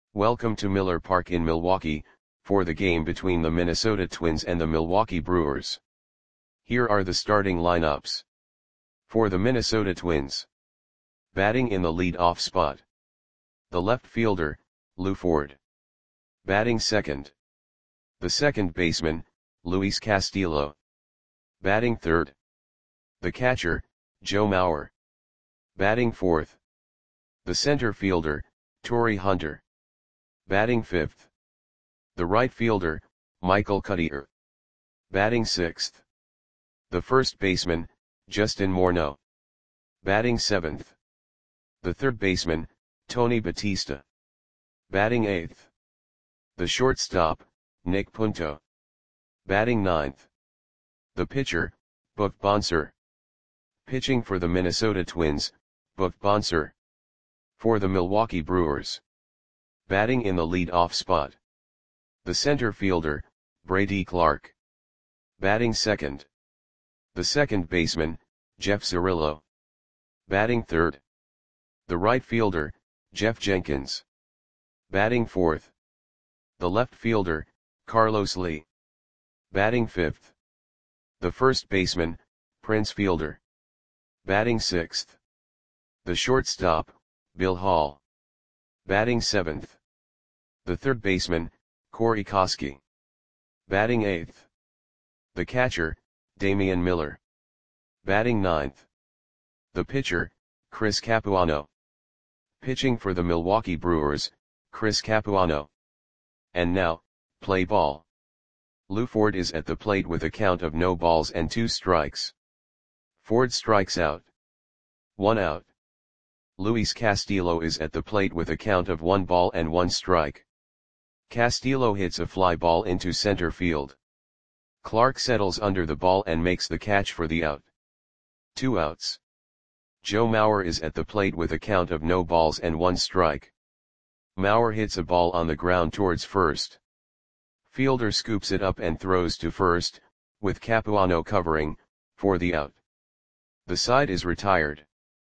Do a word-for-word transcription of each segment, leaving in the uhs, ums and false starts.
Welcome to Miller Park in Milwaukee, for the game between the Minnesota Twins and the Milwaukee Brewers. Here are the starting lineups. For the Minnesota Twins. Batting in the lead-off spot. The left fielder, Lew Ford. Batting second. The second baseman, Luis Castillo. Batting third. The catcher, Joe Mauer. Batting fourth. The center fielder, Torii Hunter. Batting fifth. The right fielder, Michael Cuddyer. Batting sixth. The first baseman, Justin Morneau. Batting seventh. The third baseman, Tony Batista. Batting eighth. The shortstop, Nick Punto. Batting ninth. The pitcher, Buck Bonser. Pitching for the Minnesota Twins, Buck Bonser. For the Milwaukee Brewers. Batting in the lead-off spot. The center fielder, Brady Clark. Batting second. The second baseman, Jeff Cirillo. Batting third. The right fielder, Jeff Jenkins. Batting fourth. The left fielder, Carlos Lee. Batting fifth. The first baseman, Prince Fielder. Batting sixth. The shortstop, Bill Hall. Batting seventh. The third baseman, Corey Koskie. Batting eighth. The catcher, Damian Miller. Batting ninth. The pitcher, Chris Capuano. Pitching for the Milwaukee Brewers, Chris Capuano. And now, play ball. Lew Ford is at the plate with a count of no balls and two strikes. Ford strikes out. One out. Luis Castillo is at the plate with a count of one ball and one strike. Castillo hits a fly ball into center field. Clark settles under the ball and makes the catch for the out. Two outs. Joe Mauer is at the plate with a count of no balls and one strike. Mauer hits a ball on the ground towards first. Fielder scoops it up and throws to first, with Capuano covering, for the out. The side is retired.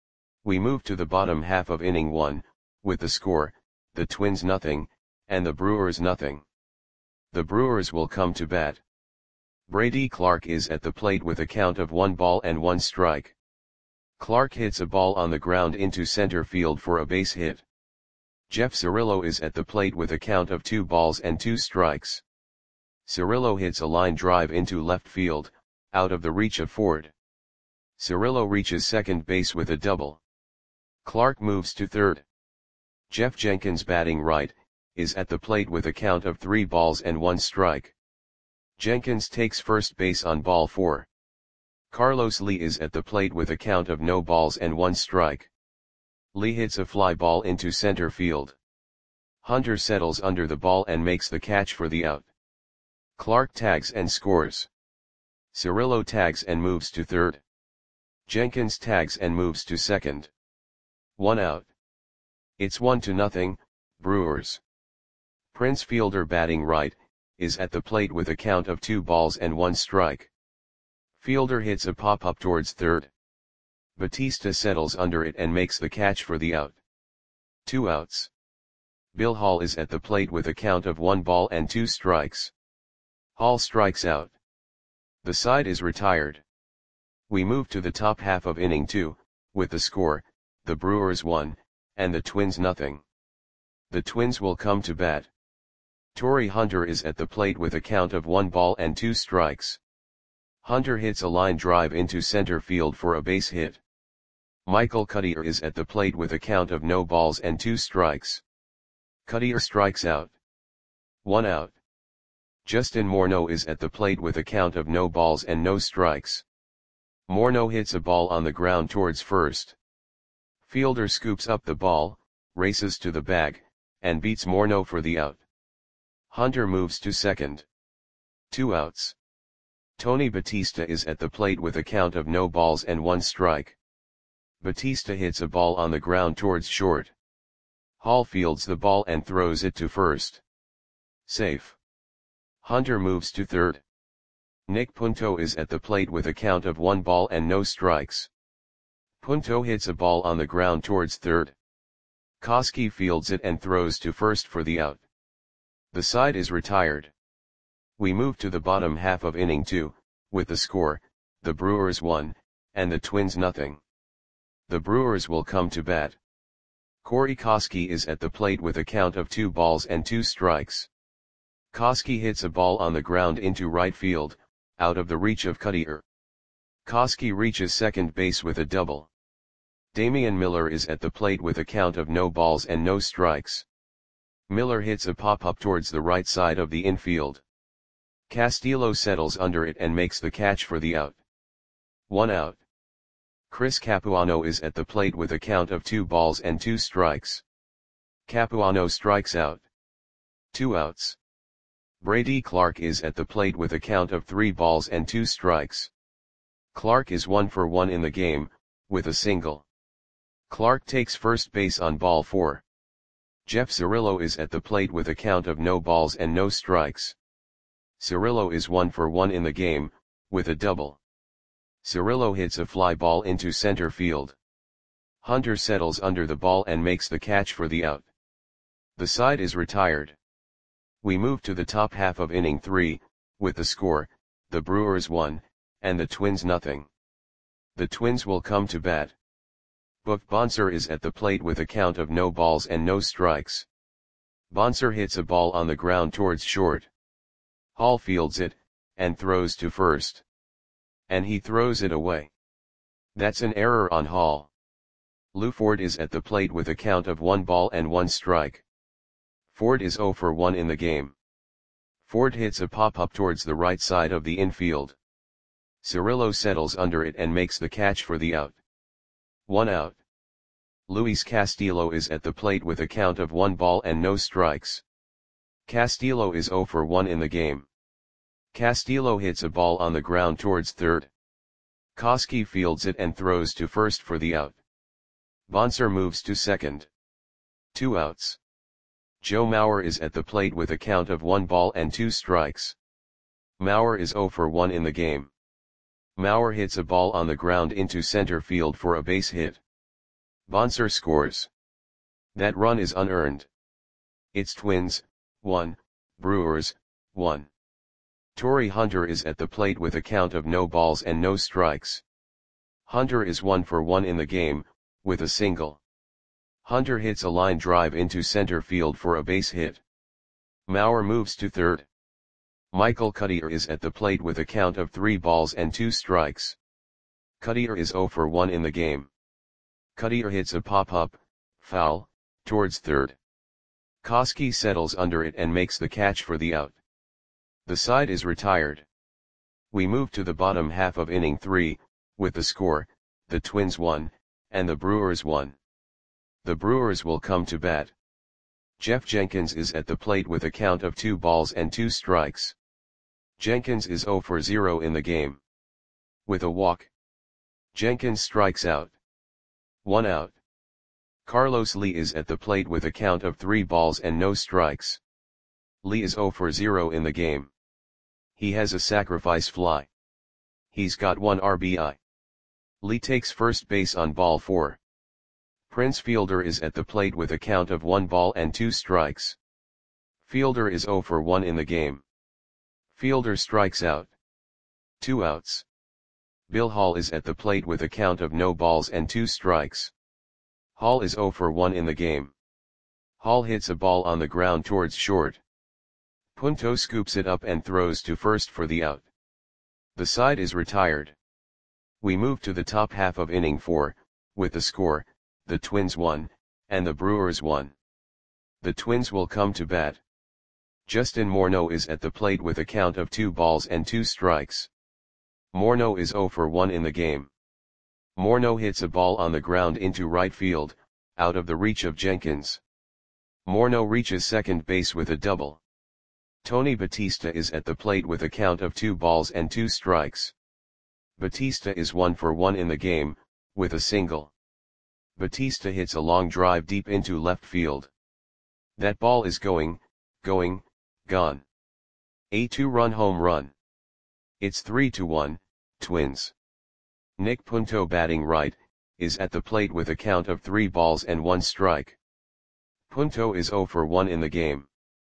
We move to the bottom half of inning one, with the score, the Twins nothing, and the Brewers nothing. The Brewers will come to bat. Brady Clark is at the plate with a count of one ball and one strike. Clark hits a ball on the ground into center field for a base hit. Jeff Cirillo is at the plate with a count of two balls and two strikes. Cirillo hits a line drive into left field, out of the reach of Ford. Cirillo reaches second base with a double. Clark moves to third. Jeff Jenkins, batting right, is at the plate with a count of three balls and one strike. Jenkins takes first base on ball four. Carlos Lee is at the plate with a count of no balls and one strike. Lee hits a fly ball into center field. Hunter settles under the ball and makes the catch for the out. Clark tags and scores. Cirillo tags and moves to third. Jenkins tags and moves to second. One out. It's one to nothing, Brewers. Prince Fielder, batting right, is at the plate with a count of two balls and one strike. Fielder hits a pop-up towards third. Batista settles under it and makes the catch for the out. Two outs. Bill Hall is at the plate with a count of one ball and two strikes. Hall strikes out. The side is retired. We move to the top half of inning two, with the score, the Brewers one, and the Twins nothing. The Twins will come to bat. Torii Hunter is at the plate with a count of one ball and two strikes. Hunter hits a line drive into center field for a base hit. Michael Cuddyer is at the plate with a count of no balls and two strikes. Cuddyer strikes out. One out. Justin Morneau is at the plate with a count of no balls and no strikes. Morneau hits a ball on the ground towards first. Fielder scoops up the ball, races to the bag, and beats Morneau for the out. Hunter moves to second. Two outs. Tony Batista is at the plate with a count of no balls and one strike. Batista hits a ball on the ground towards short. Hall fields the ball and throws it to first. Safe. Hunter moves to third. Nick Punto is at the plate with a count of one ball and no strikes. Punto hits a ball on the ground towards third. Koski fields it and throws to first for the out. The side is retired. We move to the bottom half of inning two, with the score, the Brewers one, and the Twins nothing. The Brewers will come to bat. Corey Koski is at the plate with a count of two balls and two strikes. Koski hits a ball on the ground into right field, out of the reach of Cutter. Koski reaches second base with a double. Damian Miller is at the plate with a count of no balls and no strikes. Miller hits a pop-up towards the right side of the infield. Castillo settles under it and makes the catch for the out. One out. Chris Capuano is at the plate with a count of two balls and two strikes. Capuano strikes out. Two outs. Brady Clark is at the plate with a count of three balls and two strikes. Clark is one for one in the game, with a single. Clark takes first base on ball four. Jeff Cirillo is at the plate with a count of no balls and no strikes. Cirillo is one for one in the game, with a double. Cirillo hits a fly ball into center field. Hunter settles under the ball and makes the catch for the out. The side is retired. We move to the top half of inning three, with the score, the Brewers one, and the Twins nothing. The Twins will come to bat. Buck Bonser is at the plate with a count of no balls and no strikes. Bonser hits a ball on the ground towards short. Hall fields it, and throws to first. And he throws it away. That's an error on Hall. Lou Ford is at the plate with a count of one ball and one strike. Ford is zero for one in the game. Ford hits a pop-up towards the right side of the infield. Cirillo settles under it and makes the catch for the out. One out. Luis Castillo is at the plate with a count of one ball and no strikes. Castillo is zero for one in the game. Castillo hits a ball on the ground towards third. Koski fields it and throws to first for the out. Bonser moves to second. Two outs. Joe Mauer is at the plate with a count of one ball and two strikes. Mauer is zero for one in the game. Mauer hits a ball on the ground into center field for a base hit. Bonser scores. That run is unearned. It's Twins, one, Brewers, one. Torrey Hunter is at the plate with a count of no balls and no strikes. Hunter is one for one in the game, with a single. Hunter hits a line drive into center field for a base hit. Mauer moves to third. Michael Cutter is at the plate with a count of three balls and two strikes. Cutter is zero for one in the game. Cutter hits a pop-up, foul, towards third. Koski settles under it and makes the catch for the out. The side is retired. We move to the bottom half of inning three, with the score, the Twins one, and the Brewers one. The Brewers will come to bat. Jeff Jenkins is at the plate with a count of two balls and two strikes. Jenkins is zero for zero in the game. With a walk. Jenkins strikes out. One out. Carlos Lee is at the plate with a count of three balls and no strikes. Lee is zero for zero in the game. He has a sacrifice fly. He's got one R B I. Lee takes first base on ball four. Prince Fielder is at the plate with a count of one ball and two strikes. Fielder is zero for one in the game. Fielder strikes out. Two outs. Bill Hall is at the plate with a count of no balls and two strikes. Hall is zero for one in the game. Hall hits a ball on the ground towards short. Punto scoops it up and throws to first for the out. The side is retired. We move to the top half of inning four, with the score, the Twins one, and the Brewers one. The Twins will come to bat. Justin Morneau is at the plate with a count of two balls and two strikes. Morneau is zero for one in the game. Morneau hits a ball on the ground into right field, out of the reach of Jenkins. Morneau reaches second base with a double. Tony Batista is at the plate with a count of two balls and two strikes. Batista is one for one in the game, with a single. Batista hits a long drive deep into left field. That ball is going, going, gone. A two-run home run. It's three to one, Twins. Nick Punto batting right, is at the plate with a count of three balls and one strike. Punto is zero for one in the game.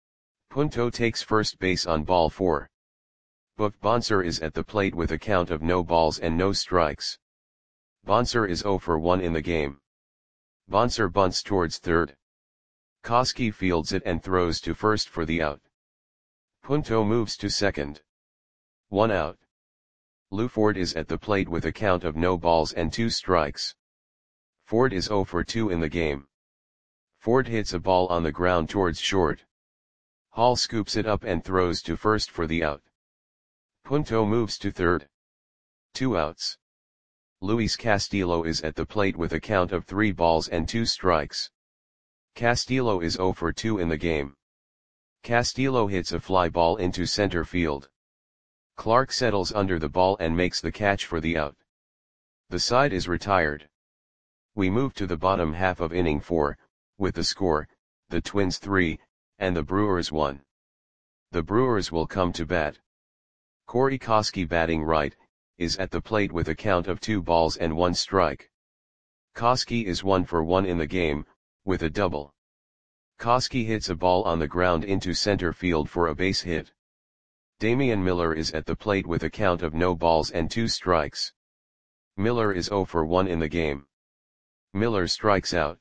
Punto takes first base on ball four. Book Bonser is at the plate with a count of no balls and no strikes. Bonser is zero for one in the game. Bonser bunts towards third. Koski fields it and throws to first for the out. Punto moves to second. One out. Lou Ford is at the plate with a count of no balls and two strikes. Ford is zero for two in the game. Ford hits a ball on the ground towards short. Hall scoops it up and throws to first for the out. Punto moves to third. Two outs. Luis Castillo is at the plate with a count of three balls and two strikes. Castillo is zero for two in the game. Castillo hits a fly ball into center field. Clark settles under the ball and makes the catch for the out. The side is retired. We move to the bottom half of inning four, with the score, the Twins three, and the Brewers one. The Brewers will come to bat. Corey Koski, batting right, is at the plate with a count of two balls and one strike. Koski is one for one in the game, with a double. Koski hits a ball on the ground into center field for a base hit. Damian Miller is at the plate with a count of no balls and two strikes. Miller is zero for one in the game. Miller strikes out.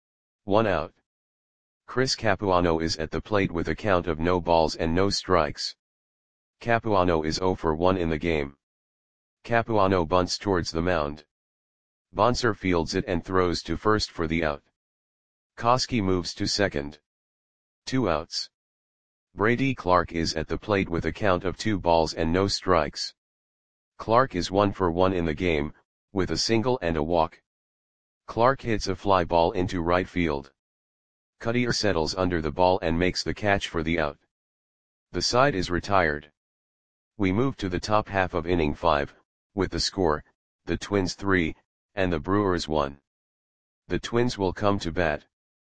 One out. Chris Capuano is at the plate with a count of no balls and no strikes. Capuano is zero for one in the game. Capuano bunts towards the mound. Bonser fields it and throws to first for the out. Koski moves to second. Two outs. Brady Clark is at the plate with a count of two balls and no strikes. Clark is one for one in the game, with a single and a walk. Clark hits a fly ball into right field. Cuttier settles under the ball and makes the catch for the out. The side is retired. We move to the top half of inning five, with the score, the Twins three, and the Brewers one. The Twins will come to bat.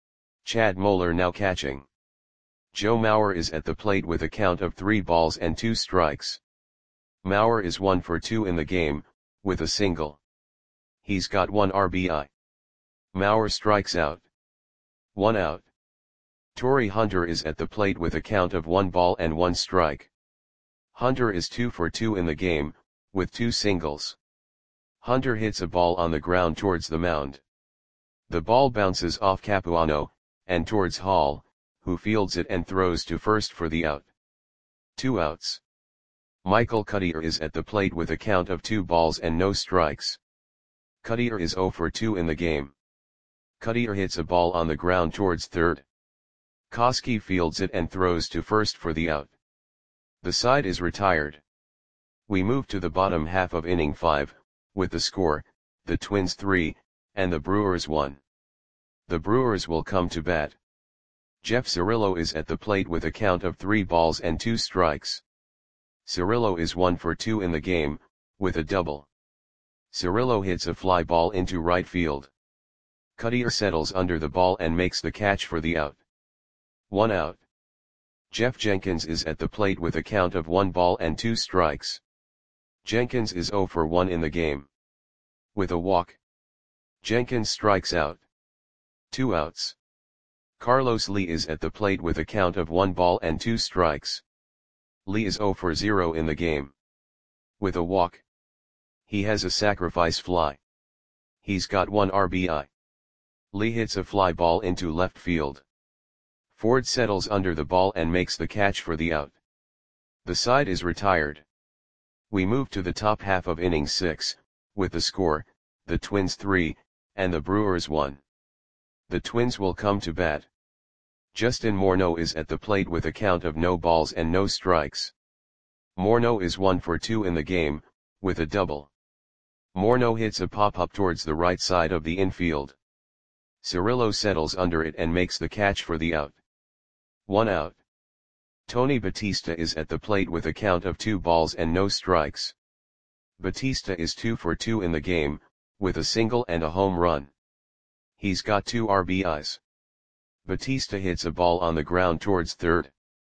Chad Moeller now catching. Joe Mauer is at the plate with a count of three balls and two strikes. Mauer is one for two in the game, with a single. He's got one R B I. Mauer strikes out. One out. Torrey Hunter is at the plate with a count of one ball and one strike. Hunter is two for two in the game, with two singles. Hunter hits a ball on the ground towards the mound. The ball bounces off Capuano, and towards Hall, who fields it and throws to first for the out. Two outs. Michael Cuttier is at the plate with a count of two balls and no strikes. Cuttier is zero for two in the game. Cuttier hits a ball on the ground towards third. Koski fields it and throws to first for the out. The side is retired. We move to the bottom half of inning five, with the score, the Twins three, and the Brewers one. The Brewers will come to bat. Jeff Cirillo is at the plate with a count of three balls and two strikes. Cirillo is one for two in the game, with a double. Cirillo hits a fly ball into right field. Cuttier settles under the ball and makes the catch for the out. One out. Jeff Jenkins is at the plate with a count of one ball and two strikes. Jenkins is zero for one in the game. With a walk. Jenkins strikes out. Two outs. Carlos Lee is at the plate with a count of one ball and two strikes. Lee is zero for zero in the game. With a walk. He has a sacrifice fly. He's got one R B I. Lee hits a fly ball into left field. Ford settles under the ball and makes the catch for the out. The side is retired. We move to the top half of inning six, with the score, the Twins three, and the Brewers one. The Twins will come to bat. Justin Morneau is at the plate with a count of no balls and no strikes. Morneau is one for two in the game, with a double. Morneau hits a pop-up towards the right side of the infield. Cirillo settles under it and makes the catch for the out. One out. Tony Batista is at the plate with a count of two balls and no strikes. Batista is two for two in the game, with a single and a home run. He's got two R B Is. Batista hits a ball on the ground towards third.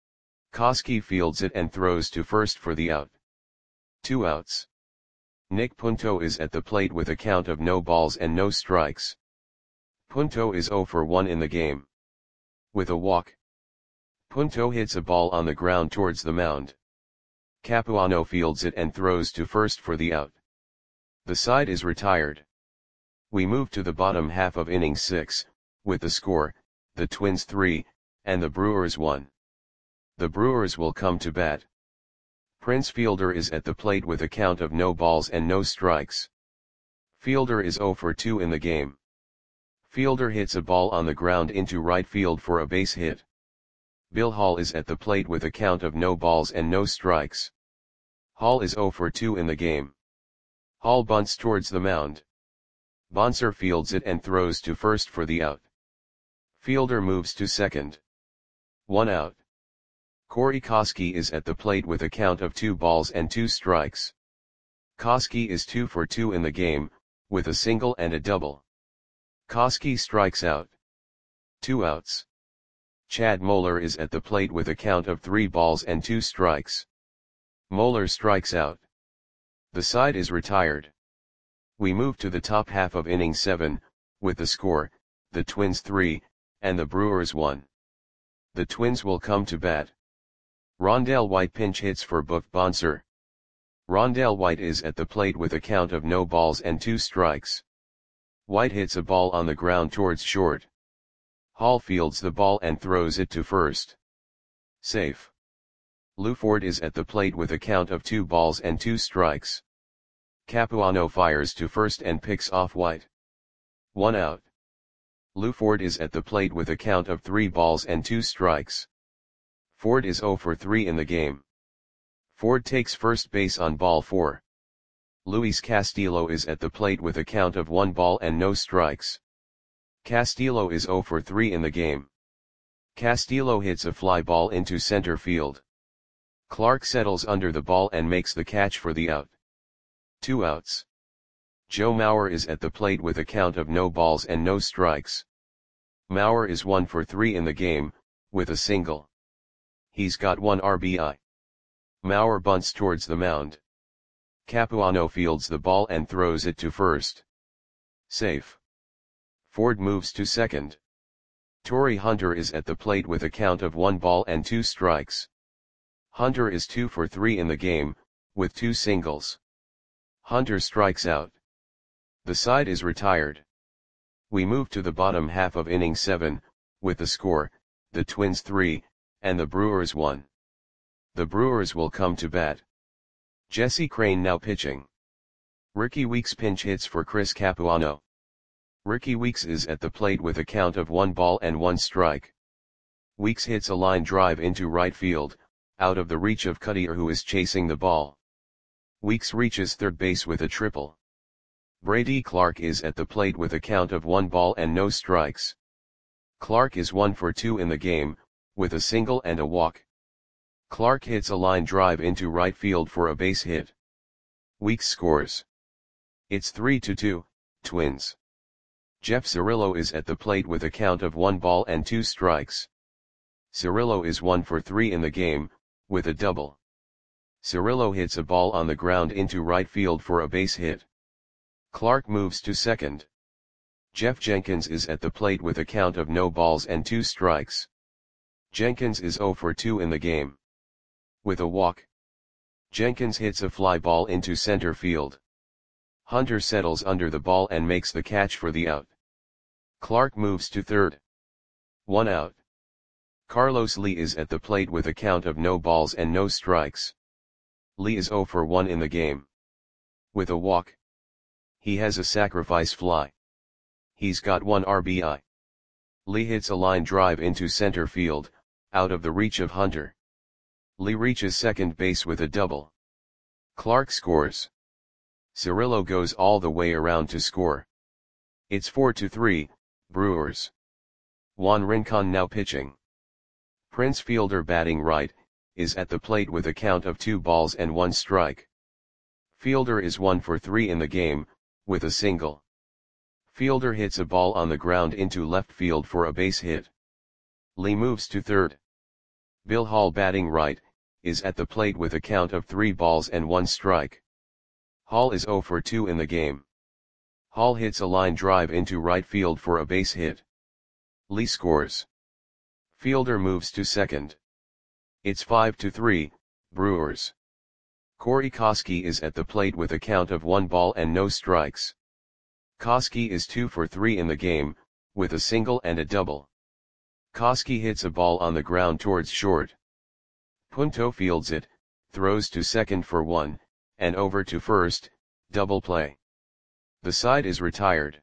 Koski fields it and throws to first for the out. Two outs. Nick Punto is at the plate with a count of no balls and no strikes. Punto is zero for one in the game. With a walk, Punto hits a ball on the ground towards the mound. Capuano fields it and throws to first for the out. The side is retired. We move to the bottom half of inning six, with the score, the Twins three, and the Brewers one. The Brewers will come to bat. Prince Fielder is at the plate with a count of no balls and no strikes. Fielder is zero for two in the game. Fielder hits a ball on the ground into right field for a base hit. Bill Hall is at the plate with a count of no balls and no strikes. Hall is zero for two in the game. Hall bunts towards the mound. Bonser fields it and throws to first for the out. Fielder moves to second. One out. Corey Koskie is at the plate with a count of two balls and two strikes. Koskie is two for two in the game, with a single and a double. Koskie strikes out. Two outs. Chad Moeller is at the plate with a count of three balls and two strikes. Moeller strikes out. The side is retired. We move to the top half of inning seven, with the score, the Twins three, and the Brewers one. The Twins will come to bat. Rondell White pinch hits for Buck Bonser. Rondell White is at the plate with a count of no balls and two strikes. White hits a ball on the ground towards short. Hall fields the ball and throws it to first. Safe. Lou Ford is at the plate with a count of two balls and two strikes. Capuano fires to first and picks off White. One out. Lou Ford is at the plate with a count of three balls and two strikes. Ford is zero for three in the game. Ford takes first base on ball four. Luis Castillo is at the plate with a count of one ball and no strikes. Castillo is zero for three in the game. Castillo hits a fly ball into center field. Clark settles under the ball and makes the catch for the out. Two outs. Joe Mauer is at the plate with a count of no balls and no strikes. Mauer is one for three in the game, with a single. He's got one R B I. Mauer bunts towards the mound. Capuano fields the ball and throws it to first. Safe. Ford moves to second. Torrey Hunter is at the plate with a count of one ball and two strikes. Hunter is two for three in the game, with two singles. Hunter strikes out. The side is retired. We move to the bottom half of inning seven, with the score, the Twins three, and the Brewers one. The Brewers will come to bat. Jesse Crain now pitching. Ricky Weeks pinch hits for Chris Capuano. Ricky Weeks is at the plate with a count of one ball and one strike. Weeks hits a line drive into right field, out of the reach of Cuttier, who is chasing the ball. Weeks reaches third base with a triple. Brady Clark is at the plate with a count of one ball and no strikes. Clark is one for two in the game, with a single and a walk. Clark hits a line drive into right field for a base hit. Weeks scores. It's three to two, Twins. Jeff Cirillo is at the plate with a count of one ball and two strikes. Cirillo is one for three in the game, with a double. Cirillo hits a ball on the ground into right field for a base hit. Clark moves to second. Jeff Jenkins is at the plate with a count of no balls and two strikes. Jenkins is zero for two in the game. With a walk, Jenkins hits a fly ball into center field. Hunter settles under the ball and makes the catch for the out. Clark moves to third. One out. Carlos Lee is at the plate with a count of no balls and no strikes. Lee is zero for one in the game. With a walk, he has a sacrifice fly. He's got one R B I. Lee hits a line drive into center field, out of the reach of Hunter. Lee reaches second base with a double. Clark scores. Cirillo goes all the way around to score. It's four to three, Brewers. Juan Rincon now pitching. Prince Fielder batting right, is at the plate with a count of two balls and one strike. Fielder is one for three in the game, with a single. Fielder hits a ball on the ground into left field for a base hit. Lee moves to third. Bill Hall batting right, is at the plate with a count of three balls and one strike. Hall is zero for two in the game. Hall hits a line drive into right field for a base hit. Lee scores. Fielder moves to second. It's five to three, Brewers. Corey Koskie is at the plate with a count of one ball and no strikes. Koskie is two for three in the game, with a single and a double. Koskie hits a ball on the ground towards short. Punto fields it, throws to second for one, and over to first, double play. The side is retired.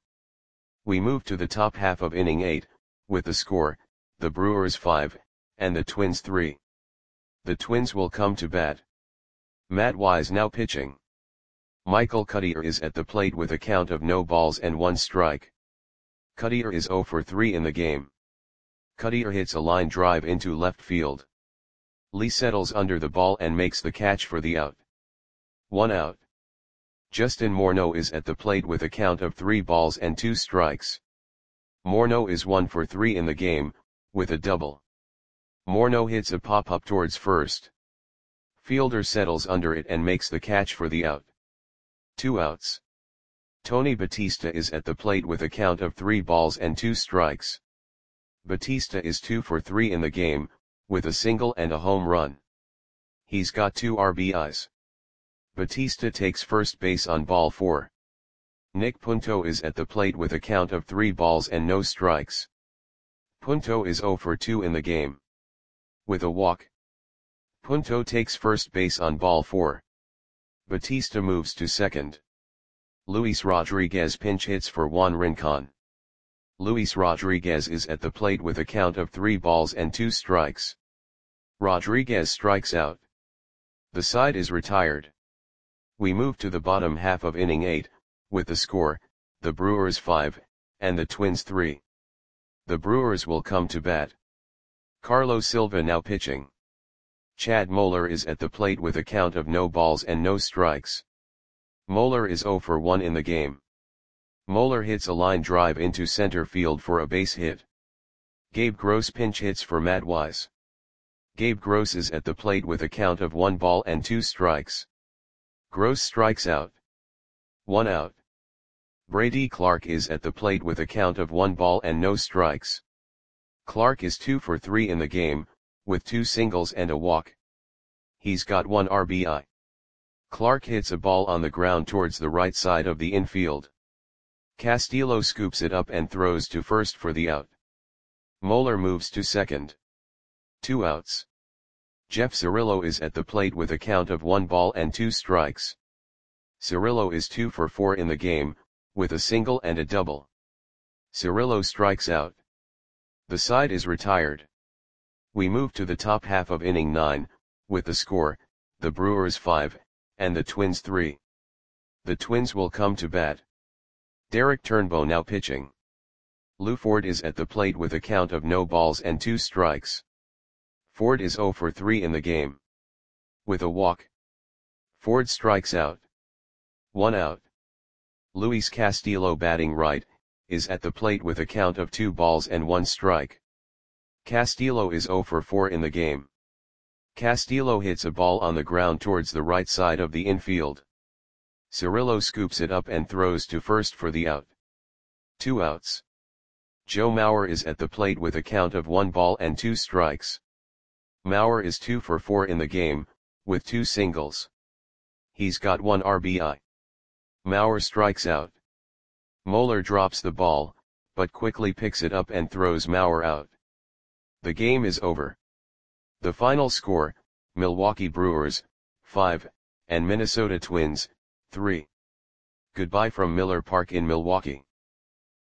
We move to the top half of inning eight, with the score, the Brewers five, and the Twins three. The Twins will come to bat. Matt Wise now pitching. Michael Cuddyer is at the plate with a count of no balls and one strike. Cuddyer is zero for three in the game. Cuddyer hits a line drive into left field. Lee settles under the ball and makes the catch for the out. One out. Justin Morneau is at the plate with a count of three balls and two strikes. Morneau is one for three in the game, with a double. Morneau hits a pop-up towards first. Fielder settles under it and makes the catch for the out. Two outs. Tony Batista is at the plate with a count of three balls and two strikes. Batista is two for three in the game, with a single and a home run. He's got two R B Is. Batista takes first base on ball four. Nick Punto is at the plate with a count of three balls and no strikes. Punto is zero for two in the game. With a walk. Punto takes first base on ball four. Batista moves to second. Luis Rodriguez pinch hits for Juan Rincon. Luis Rodriguez is at the plate with a count of three balls and two strikes. Rodriguez strikes out. The side is retired. We move to the bottom half of inning eight, with the score, the Brewers five, and the Twins three. The Brewers will come to bat. Carlos Silva now pitching. Chad Moeller is at the plate with a count of no balls and no strikes. Moeller is zero for one in the game. Moeller hits a line drive into center field for a base hit. Gabe Gross pinch hits for Matt Wise. Gabe Gross is at the plate with a count of one ball and two strikes. Gross strikes out. One out. Brady Clark is at the plate with a count of one ball and no strikes. Clark is two for three in the game, with two singles and a walk. He's got one R B I. Clark hits a ball on the ground towards the right side of the infield. Castillo scoops it up and throws to first for the out. Moeller moves to second. Two outs. Jeff Cirillo is at the plate with a count of one ball and two strikes. Cirillo is two for four in the game, with a single and a double. Cirillo strikes out. The side is retired. We move to the top half of inning nine, with the score, the Brewers five, and the Twins three. The Twins will come to bat. Derek Turnbow now pitching. Lou Ford is at the plate with a count of no balls and two strikes. Ford is zero for three in the game. With a walk. Ford strikes out. One out. Luis Castillo batting right, is at the plate with a count of two balls and one strike. Castillo is zero for four in the game. Castillo hits a ball on the ground towards the right side of the infield. Cirillo scoops it up and throws to first for the out. Two outs. Joe Mauer is at the plate with a count of one ball and two strikes. Mauer is two for four in the game, with two singles. He's got one R B I. Mauer strikes out. Moeller drops the ball, but quickly picks it up and throws Mauer out. The game is over. The final score, Milwaukee Brewers, five, and Minnesota Twins, three. Goodbye from Miller Park in Milwaukee.